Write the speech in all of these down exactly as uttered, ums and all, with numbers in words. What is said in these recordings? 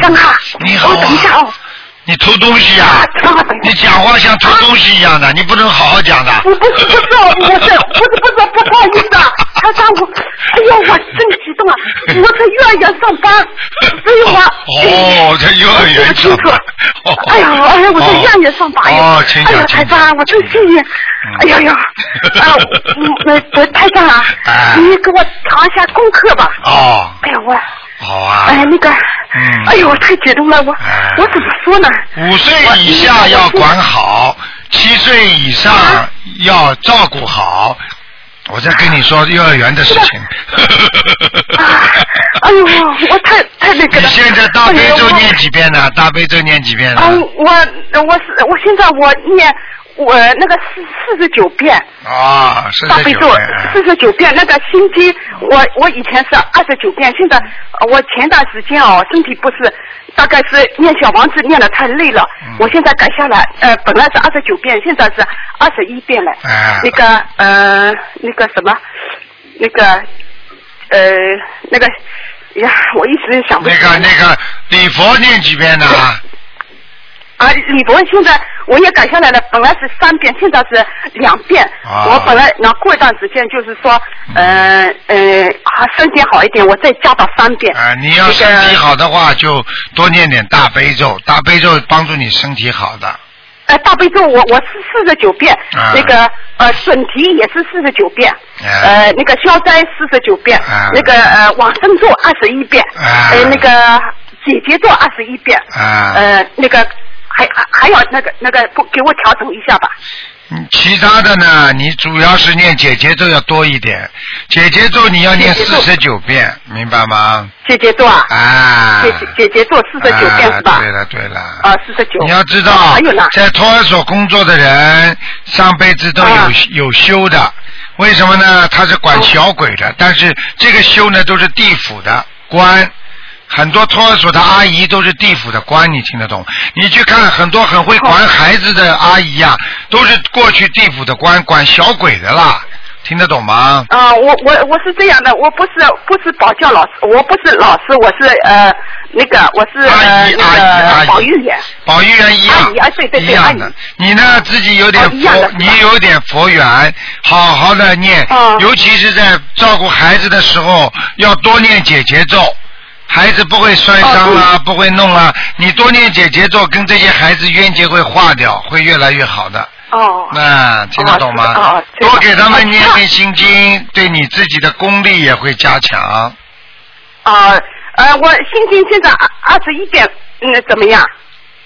长啊， 你好啊， 等一下哦。 你偷东西啊！你讲话像偷东西一样的，你不能好好讲的。 不不是不是，我是不是不是不好意思啊，台长我，哎呀我真激动啊！我在幼儿园上班，所以我哦，在幼儿园上班。 哎呀哎呀，我在幼儿园上班呀！ 哦，请讲， 哎呀，台长，我真幸运。哎呀呀，啊，那那台长啊，你给我查一下功课吧。 哦。 哎呀我。 好啊。 哎，那个， 嗯， 哎呦，我太激动了，我、哎、我怎么说呢？ 五岁以下要管好，七岁以上要照顾好。我在跟你说幼儿园的事情。 啊、哎呦，我太太那个了。 你现在大悲咒念几遍呢？大悲咒念几遍呢？ 嗯，我我是我现在我念。我那个四四十九遍啊，四十九遍，四十九遍。那个心经，我我以前是二十九遍，现在我前段时间哦，身体不是，大概是念小王子念得太累了，嗯、我现在改下来，呃，本来是二十九遍，现在是二十一遍了。 啊、 那个呃，那个什么，那个呃，那个呀，我一时想不起来。 那个那个礼佛念几遍呢？ 啊，礼佛现在我也改下来了，本来是三遍，现在是两遍。啊、我本来那过一段时间就是说，呃呃，身体好一点，我再加到三遍。 啊，你要身体好的话，就多念点大悲咒，大悲咒帮助你身体好的。 呃，大悲咒我我是四十九遍， 啊、 那个呃准提也是四十九遍， 啊、 呃那个消灾四十九遍， 啊、 那个呃往生咒二十一遍， 啊、 呃那个解结咒二十一遍， 啊、 呃那个。还还还有那个那个，不给我调整一下吧。 嗯，其他的呢，你主要是念解结咒要多一点，解结咒你要念四十九遍，明白吗？ 解结咒啊？ 啊， 解解结咒四十九遍是吧？ 对了对了。 啊，四十九。 你要知道， 还有呢， 在托儿所工作的人，上辈子都有、啊、有修的，为什么呢？他是管小鬼的，哦、但是这个修呢都是地府的官。很多托儿所的阿姨都是地府的官，你听得懂？你去看很多很会管孩子的阿姨呀、啊，都是过去地府的官，管小鬼的啦，听得懂吗？ 啊、呃，我我我是这样的，我不是不是保教老师，我不是老师，我是呃那个我是阿姨、 呃、 阿姨阿姨保育员， 保育员一样， 阿姨啊对对对， 一样的。你呢自己有点佛， 哦、 你有点佛缘，好好的念， 哦、 尤其是在照顾孩子的时候，要多念解结咒。孩子不会摔伤啊， 哦、 不会弄啊，你多念解结咒，跟这些孩子冤结会化掉，会越来越好的。 哦。 那听得懂吗？ 哦。 多给他们念念心经，对你自己的功力也会加强。 啊，呃，我心经现在二二十一遍，嗯，怎么样？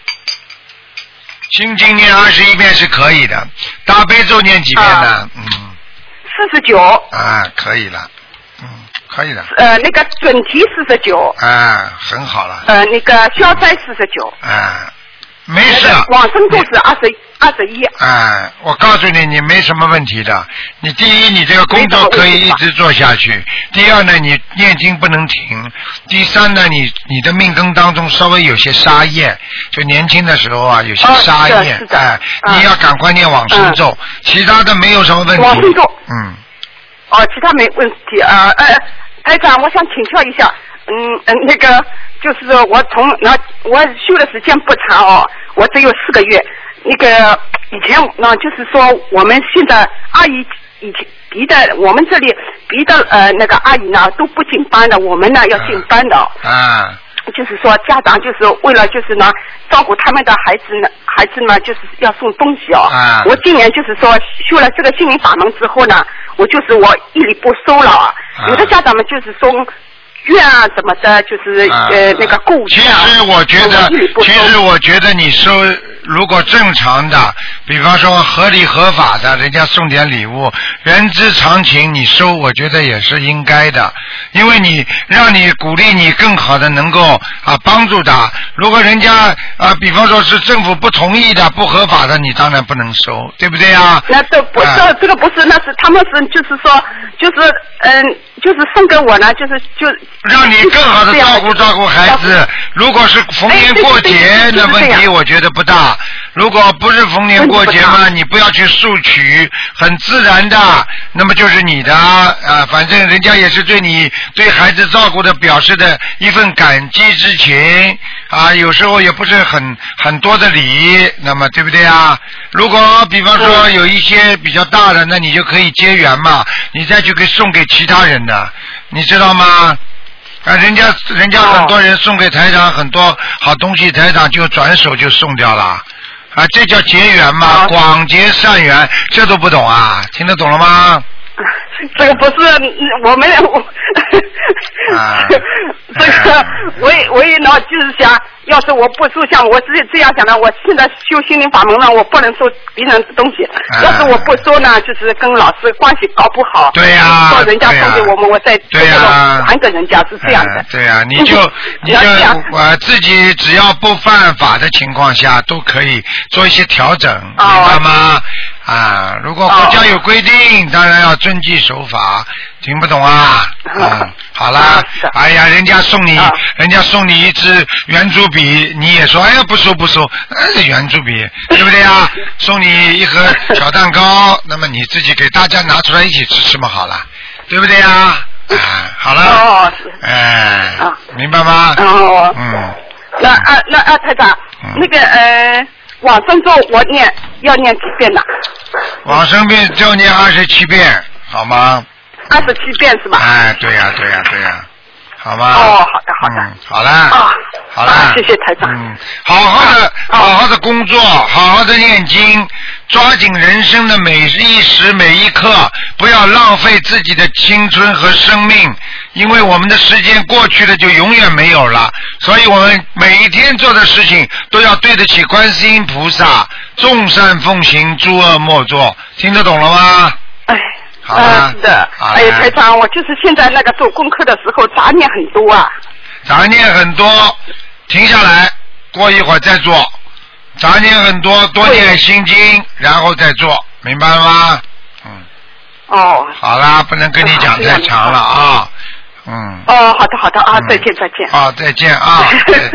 心经念二十一遍是可以的，大悲咒念几遍呢？啊、嗯。 四十九。 啊，可以了。可以的。 呃，那个准提四十九。 啊，很好了。 呃，那个消灾四十九。 啊，没事。 那个往生咒是二十二十一。 啊，我告诉你，你没什么问题的。你第一，你这个工作可以一直做下去；第二呢，你念经不能停；第三呢，你你的命根当中稍微有些杀业，就年轻的时候啊，有些杀业， 哦、 哎，你要赶快念往生咒，嗯、其他的没有什么问题。 往生咒。 嗯。 哦，其他没问题啊，呃，台长，我想请教一下，嗯嗯，那个就是我从那我修的时间不长哦，我只有四个月。那个以前呢，就是说我们现在阿姨以前别的我们这里别的呃那个阿姨呢都不进班的，我们呢要进班的。 啊。 就是说家长就是为了就是呢照顾他们的孩子呢，孩子呢就是要送东西哦。 啊。 我今年就是说修了这个心灵法门之后呢，我就是我一律不收了。啊。有的家长们就是送券啊什么的，就是、啊、呃那个购物券、啊。 其实我觉得，其实我觉得你收如果正常的，比方说合理合法的，人家送点礼物，人之常情，你收我觉得也是应该的，因为你让你鼓励你更好的能够啊帮助他。如果人家啊比方说是政府不同意的、不合法的，你当然不能收，对不对啊？ 那这不这、啊、这个不是，那是他们是就是说就是嗯就是送给我呢，就是就让你更好的照顾照顾孩子。如果是逢年过节，那问题我觉得不大。如果不是逢年过节嘛，你不要去索取，很自然的，那么就是你的啊。反正人家也是对你对孩子照顾的表示的一份感激之情啊。有时候也不是很很多的礼，那么对不对啊？如果比方说有一些比较大的，那你就可以结缘嘛，你再去给送给其他人的，你知道吗？啊，人家人家很多人送给台长很多好东西，台长就转手就送掉了，啊，这叫结缘嘛，广结善缘，这都不懂啊？听得懂了吗？ 这个不是我们我、啊、这个我也我也呢就是想，要是我不收像我是这样想的，我现在修心灵法门了，我不能收别人的东西、啊、要是我不收呢，就是跟老师关系搞不好， 对呀、啊， 说人家送给我们、啊、我再对呀、啊、 还给人家，是这样的、 啊、对呀、啊、你就你就我、呃、自己只要不犯法的情况下都可以做一些调整、哦、明白吗？啊，如果国家有规定、哦、当然要遵纪守法，听不懂啊？嗯，好啦，哎呀，人家送你、哦，人家送你一支圆珠笔，你也说，哎呀，不收不收，那是圆珠笔，对不对啊？送你一盒小蛋糕，那么你自己给大家拿出来一起吃吃嘛，好了，对不对啊？啊，好了， 哦， 哎、 哦， 明白吗？ 哦， 嗯， 那啊那啊，台长、嗯，那个呃。往生咒我念要念几遍呢？ 往生遍咒念二十七遍，好吗？ 二十七遍是吧？ 哎，对呀、啊，对呀、啊，对呀、啊，好吗？ 哦，好的，好的， 嗯，好了， 啊， 好了、 啊，谢谢台长。 嗯，好好的，啊、好好的工作，好好的念经，抓紧人生的每一时每一刻，不要浪费自己的青春和生命。因为我们的时间过去了就永远没有了，所以我们每一天做的事情都要对得起观世音菩萨，众善奉行，诸恶莫作，听得懂了吗？ 哎， 好啊， 是的。哎，台长，我就是现在那个做功课的时候杂念很多啊。 杂念很多，停下来，过一会儿再做。杂念很多，多念心经，然后再做，明白了吗？嗯。 哦。 好啦，不能跟你讲太长了啊。嗯。 哦，好的好的啊，再见再见。 啊，再见啊。